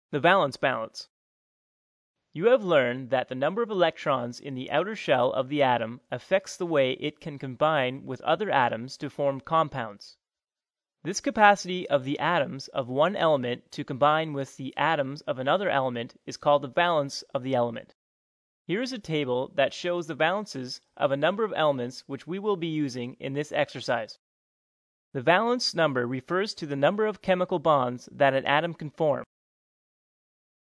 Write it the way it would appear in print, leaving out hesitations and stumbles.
The valence balance. You have learned that the number of electrons in the outer shell of the atom affects the way it can combine with other atoms to form compounds. This capacity of the atoms of one element to combine with the atoms of another element is called the valence of the element. Here is a table that shows the valences of a number of elements which we will be using in this exercise. The valence number refers to the number of chemical bonds that an atom can form.